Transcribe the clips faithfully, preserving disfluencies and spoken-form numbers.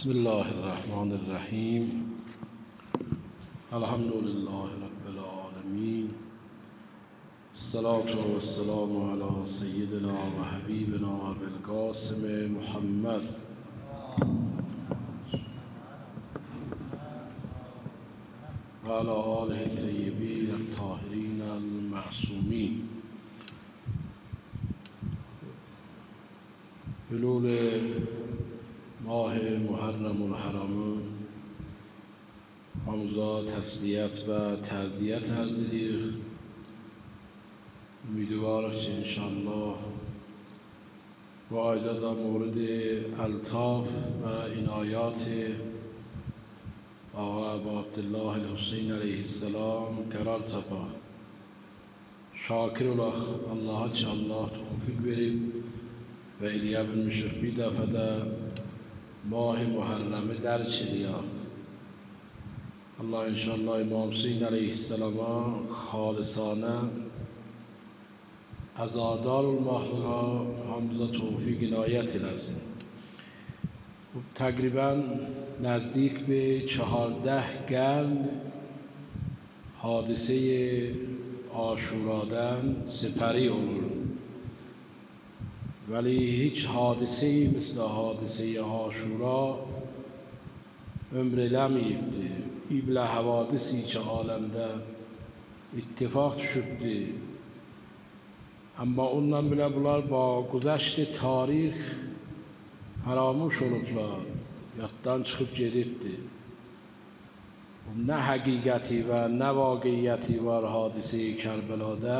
بسم الله الرحمن الرحیم. الحمد لله رب العالمین. الصلاة والسلام علی سیدنا و حبیبنا ابوالقاسم محمد و علی آله الطیبین الطاهرین المعصومین. بلول ماه محرم الحرام همزا تسلیت و تعزیت عرض دیر. امیدوارم که انشاءالله با ایجاد مورد الطاف و عنایات آقا ابا عبدالله الحسین علیه السلام قرار تپا شاکر الاخ الله چه الله توفیق بریم و ایلیه بنمشق بیده فده ماه محرمه در چلیا الله انشاءالله امام حسین علیه السلام خالصانه از آدار المخلوقات همزا توفیق عنایت لازم. تقریبا نزدیک به چهارده قرن حادثه عاشورادن سپری اول، ولی هیچ حادثه‌ای مثل حادثه عاشورا عمر لمیبده. ای بلا حوادثی که عالمده اتفاق شده، اما اونم بلا بلار با گذشت تاریخ فراموش olublar، yaddan çıxıb gedibdi. Nə həqiqəti və nə vaqiyyəti var hadisə-i Kərbəlada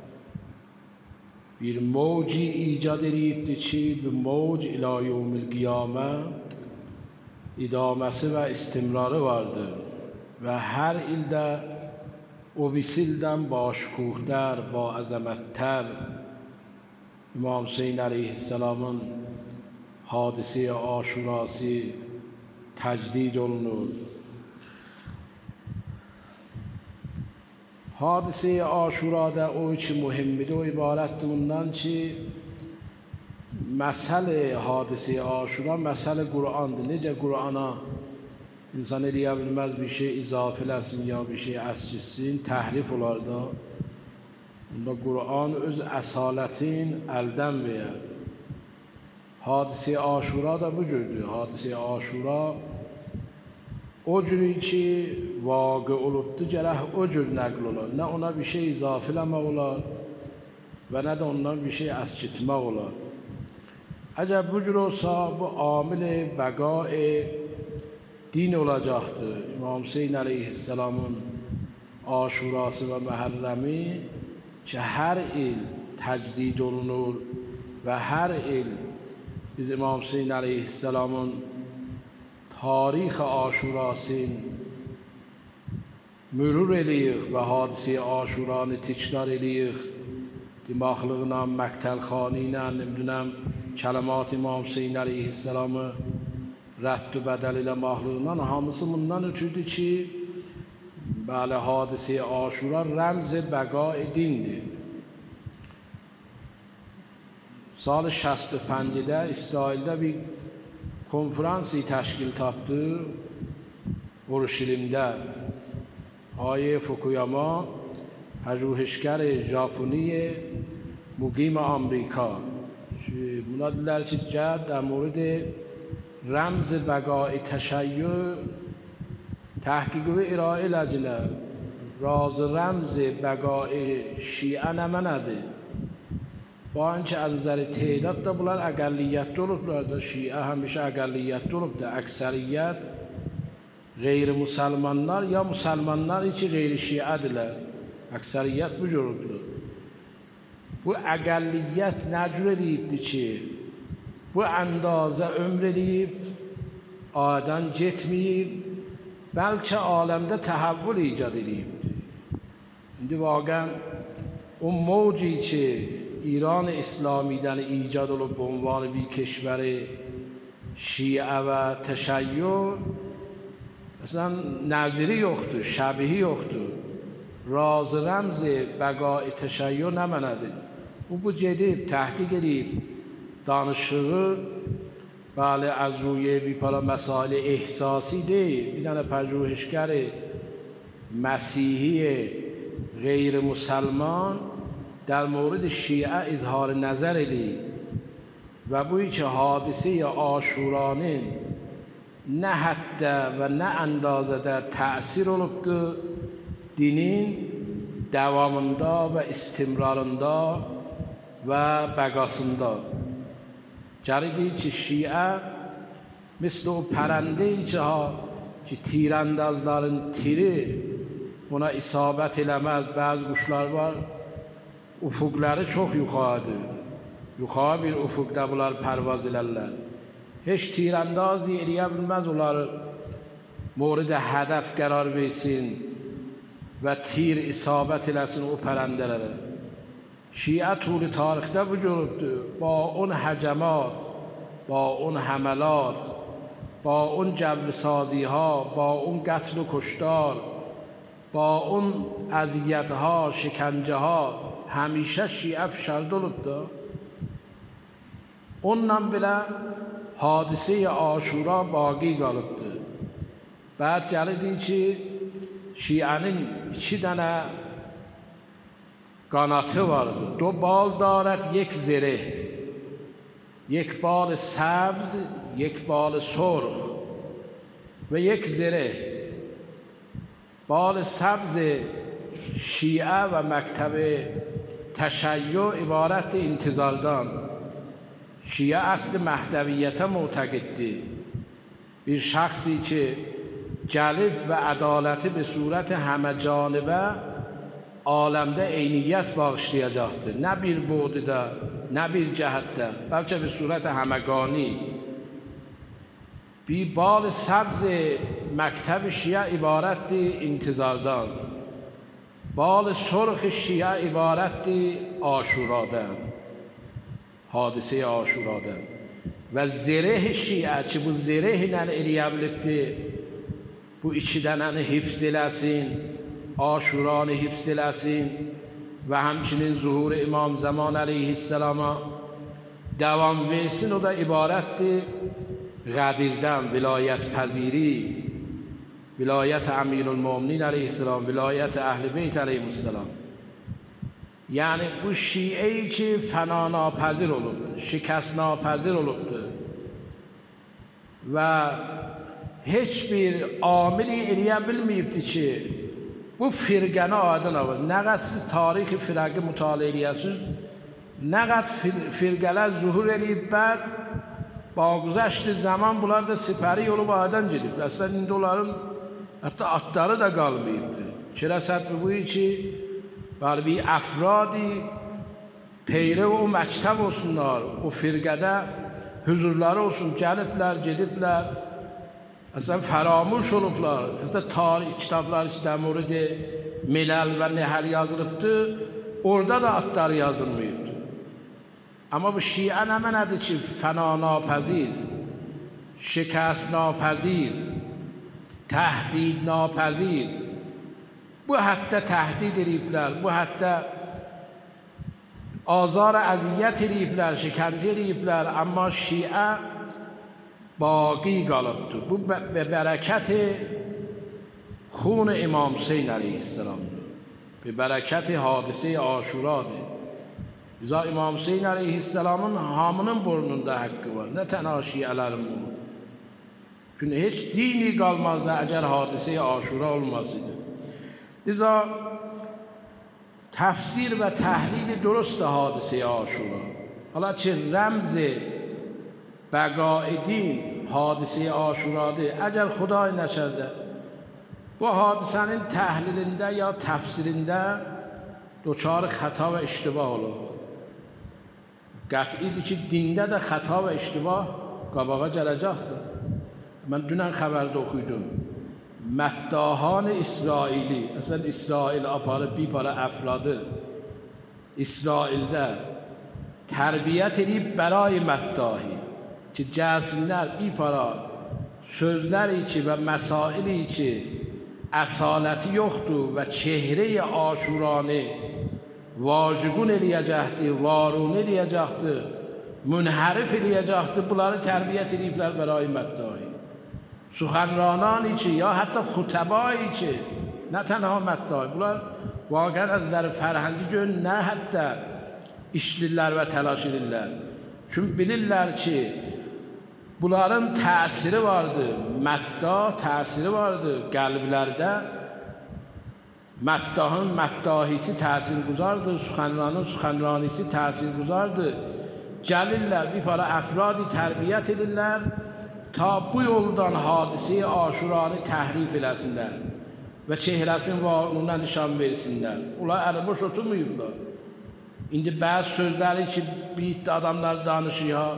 bir موجی ایجاد edibdi ki, bu موج الی یوم القیامه idamesi və istimrarı vardır və hər ildə o bisildən başkuhdər, ba əzəmətlər İmam Hüseyin əleyhisselamın hadise aşurası tecdid olunur. Hadise aşurada o için mühimdir. O ibarettir bundan ki mesele hadise aşura mesele Kur'an'dır. Nece Kur'an'a insan eləyə bir şey izafiləsin ya bir şey əscissin, təhrif olar da. Bunda Kur'an öz əsalətin əldən verir. Hadise aşura da bu cürdür. Hadise aşura o cürü ki vaqe olubdu, gərək o cür nəql olar. Nə ona bir şey izafiləmək olar və nə də ondan bir şey əskitmək olar. Əgər bu cür olsa, bu amil-i bəqa-i din olacaqdır. İmam Hüseyin əleyhisselamın aşurası və məhərrəmi ki, hər il təcdid olunur və hər il biz İmam Hüseyin əleyhisselamın tarix aşurasını mürur eləyik və hadisə aşuranı təkrar eləyik. Dimaqlığına, məqtəlxanıyla, nümdünəm, kələmat İmam Hüseyin əleyhisselamı rədd-ü bədəl ilə maxlığından hamısı bundan ötürdü ki, bəli, hadisə aşura rəmz-i bəqa-i dindir. Sal شصت و پنج İsraildə bir konferansi təşkil tapdı Uruşilimdə. آیه فوکویاما پژوهشگر ژاپنی مقیم آمریکا اونا دیدن که جد در مورد رمز بقای تشیع تحقیق و ارائه لجنه راز رمز بقای شیعه نمنده. با اینکه از نظر تعداد da bunlar اقلیت olublar. شیعه همیشه اقلیت olubdu. Əksəriyyət qeyri-müsəlmanlar ya müsəlmanlar içi qeyri-şiədirlər. Əksəriyyət bu cür olubdu. Bu əqəlliyyət nə cür edibdi ki, bu əndazə ömr edib, adən getməyib, bəlkə aləmdə təhəvvül icad edibdi. İndi vaqən o موجی ki ایران اسلامیدن ایجاد olub به عنوان bir کشور شیعه و تشیع مثلا نظیری yoxdur, şəbihi yoxdur. Raz rəmz bəqa-i təşəyyü nəmənədir. Bu, bu gedib, təhqiq edib, danışığı بله از روی بیپالا مسائل احساسی ده بیدن پژوهشگر مسیحی غیر مسلمان در مورد شیعه اظهار نظر لی و بوی که حادثه عاشورانه نه حتی و نه اندازه در تأثیر olubdu dinin devamında ve istimrarında ve begasında. Caridir ki Şia مثل o پرنده‌ای که ها که تیراندازların tiri ona isabet eləməz. Bazı quşlar var ufukları çok yukarıdır. Yukarı bir ufukda bunlar pervaz elərlər. Heç tirandazi eləyə bilməz onları مورد هدف قرار versin و تیر isabet eləsin o pərəndələrə. شیعه طول tarixdə vücuddur. با اون هجمات، با اون حملات، با اون جبر سازی ها، با اون قتل و کشتار، با اون اذیت ها، شکنجه ها همیشه شیعه فشرده olubdu. Ondan belə hadisə-i Aşura baqi qalıbdı. بعد gəlirdi ki şiənin iki dənə qanatı vardı. دو بال دارد یک زره، یک بال سبز، یک بال سرخ و یک زره. بال سبز شیعه و مکتب تشیع عبارت انتظاردان. شیعه اصل مهدویت معتقدی. bir şahsi که جلب و عدالت به صورت همه جانبه عالمده عینیت bağışlayacaqdır. نه bir بعدdə، نه bir cəhətdə، bəlkə به صورت همگانی. bir bal سبز مکتب شیعه عبارتdir intizardan. bal سرخ شیعه عبارتdir آشوراdan. حادثه آشوراdan. و زره شیعه ki bu zireh ilə eləyə bilibdir. Bu iki dənəni hifz eləsin, Aşuranı hifz eləsin və həmçinin zuhur İmam Zaman əleyhisselama devam versin. O da ibarətdir Qədirdən, vilayət pəziri, vilayət Əmirülmüminin əleyhisselam, vilayət Əhl-i Beyt əleyhisselam. Yəni bu şiəyi ki fəna napəzir olubdur, şikəst napəzir olubdur və heç bir amili eləyə bilməyibdir ki bu firqəni adına var. Nə qədər siz tarixi firqi mütaliə eləyəsiniz, nə qədər firqələr zuhur eləyib, bəd با گذشت zaman bunlar da sipəri yolu adan gedib. Əslən indi onların hətta atları da qalmayıbdır. Ki rəsəd bu ki bəli bir افرادی peyre o məktəb olsunlar, o firqədə huzurları olsun, gəliblər, gediblər. Əslən fəramuş olublar. Hətta tarix kitablar işte murad milal və nəhər yazılıbdır. Orada da adları yazılmayıbdır. Amma bu şiə nə mənədir ki fəna napəzir, şikəst napəzir, təhdid napəzir. Bu hətta təhdid ediblər, bu hətta azar əziyyət ediblər, şikəncə ediblər. Amma şiə باقی qalıbdır. Bu به برکت خون امام حسین علیه السلام، به برکت حادثه عاشوراdır. Zira İmam Hüseyin Aleyhisselam'ın hamının burnunda hakkı var. Ne tənha şiələrin bu. Çünkü hiç dini qalmazdı əgər hadise-i Aşura olmasıydı. Liza tefsir ve təhlili درست hadise-i Aşura. Hala ki رمز بقای دین hadise-i Aşuradır. Əgər Xuday nəşərdə bu hadisenin təhlilində ya təfsirində دوچار خطا و اشتباه olur. قطعیdir ki dində də xəta və iştibah qabağa gələcəkdir. Mən dünən xəbərdə oxuydum. Məddahan İsraili, əslən İsrail aparıb bir para əfradı İsraildə tərbiyyət edib bərای məddahi ki gəlsinlər bir para sözləri ki və məsaili ki əsaləti yoxdur və çehre-i Aşuranı vajigun eləyəcəkdir, varun eləyəcəkdir. منحرف eləyəcəkdir, bunları tərbiyyət ediblər برای مدعی. سخنرانانی ki یا حتی خطبایی ki نه تنها مدعی، bunlar واقعا از نظر فرهنگی گön nə hətta işlirlər və təlaş edirlər. Çünki bilirlər ki bunların təsiri vardır, mədda təsiri vardır qəlblərdə. Məddahın məddahisi təsirgüzardır, suxanranın suxanranisi təsirgüzardır. Gəlirlər bir para əfradi tərbiyyət edirlər ta bu yoldan hadisə-i Aşuranı təhrif eləsinlər və çehrəsinin varlığına nişan versinlər. Onlar əliboş oturmayıblar. İndi bəzi sözləri ki bir adamlar danışıyor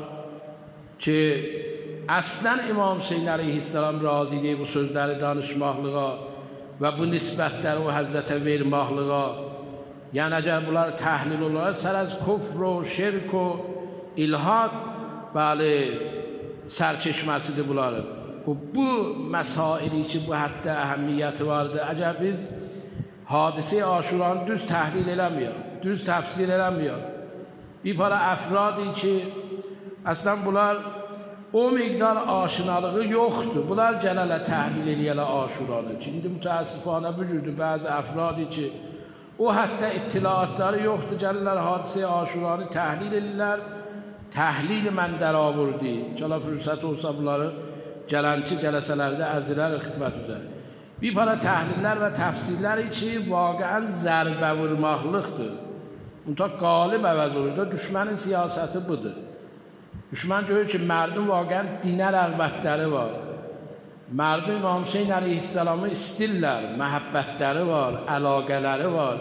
ki əslən İmam Hüseyin əleyhissalam razı deyil bu sözləri danışmaqlığa və bu nisbətləri o Həzrətə vermaqlığa. Yəni əgər bunlar təhlil olarlar, sər az kufr و şirk و ilhad bəli sərçeşməsidir bunların. Bu, bu məsaili ki bu həddə əhəmiyyəti vardır. Əgər biz hadisə-i Aşuranı düz təhlil eləmiyor, düz təfsir eləmiyor. Bir para əfradi ki əslən bunlar o miqdar aşinalığı yoxdur. Bunlar gələlə təhlil eləyələ Aşuranı. Şimdi mütəəssifanə bu cürdür bəzi əfradi ki o həddə ittilaatları yoxdur. Gəlirlər hadisə-i Aşuranı təhlil edirlər. Təhlil mən dərabırdı. Gələ fürsət olsa bunları gələnçi cələsələrdə əzilər xidmət üzər. Bir para təhlillər və təfsirləri ki vaqəən zərbə vurmaqlıqdır. Müntaq qalib əvəz olur da düşmənin siyasəti budur. Düşmən görür ki mərdum vaqəən dinə rəğbətləri var. Mərdum İmam Hüseyin əleyhissalamı istirlər, məhəbbətləri var, əlaqələri var.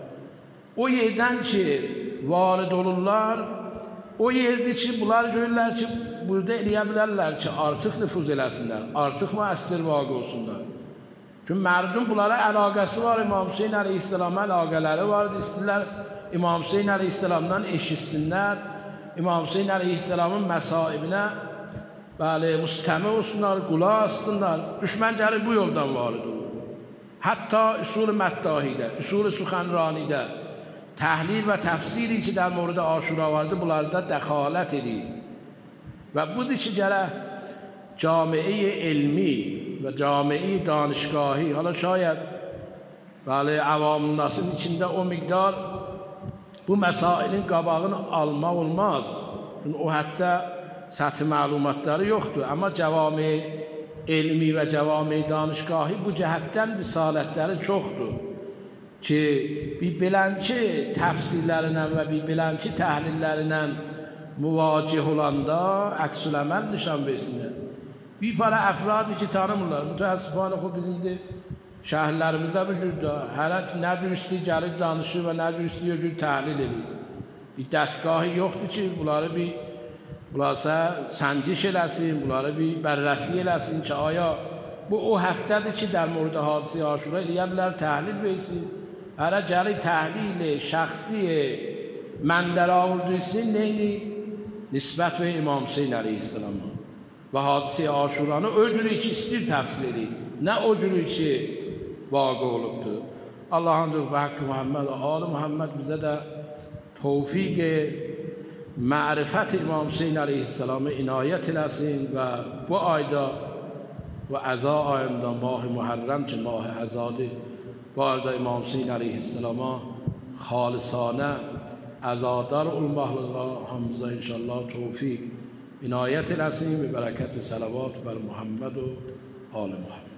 O yerdən ki varid olurlar, o yerdir ki bunlar görürlər ki burada eləyə bilərlər ki artıq nüfuz eləsinlər, artıq müəssir vaqe olsunlar. Çünki mərdum bunlara əlaqəsi var, İmam Hüseyin əleyhissalama əlaqələri var, istirlər İmam Hüseyin əleyhissalamdan eşitsinlər, İmam Hüseyin əleyhissalamın məsaibinə bəli, müstəmi olsunlar, qulaq assınlar. Düşmən gəlir bu yoldan varid olur. Hətta üsul-i məddahidə, üsul-i suxanranidə təhlil və təfsiri ki در مورد Aşura vardı, bunlarda dəxalət edir. Və budur ki gərək camiə elmi və camiə danışgahı, hala şayad bəli, əvam-ı nasın içində o miqdar bu məsailin qabağını almaq olmaz. Çünki o hətta səthi məlumatları yoxdur. Amma cəvami elmi və cəvami danışgahı bu cəhətdən risalətləri çoxdur. Ki bir belənki təfsirlərlə və bir belənki təhlillərlə müvacih olanda əks-ül-əməl nişan versinlər. Bir para əfradi ki tanımırlar. Mütəəssifanə xub bizim de şəhərlərimizdə bu cürdür. Hələ nə cür gəlir danışır və nə cür istəyir cür təhlil edir. Bir dəstgahı yoxdur ki bunları bir bunlarsa səngiş eləsin, bunları bir bərrəsi eləsin ki aya bu o həddədir ki در مورد hadisə Aşura eləyə bilər, təhlil versin. Hələ gəlir təhlil şəxsi məndər avurduysun neyini? Nisbət və İmam Hüseyin əleyhissalama və hadisə Aşuranı o cürü ki istir təfsir edir. Nə o cürü ki vaqe olubdur. Allah'ın və haqqı Muhammed, ali Muhammed bizə də tevfik ma'rifət İmam Hüseyin əleyhissalamı inayət eləsin və bu ayda و عزا ayında ماه محرم که ماه عزاdır bu ayda İmam Hüseyin əleyhissalama xalisanə عزادار olmaqlığa hamımıza inşallah tevfik inayət eləsin və bərəkət salavat bər Muhammed و آل Muhammed.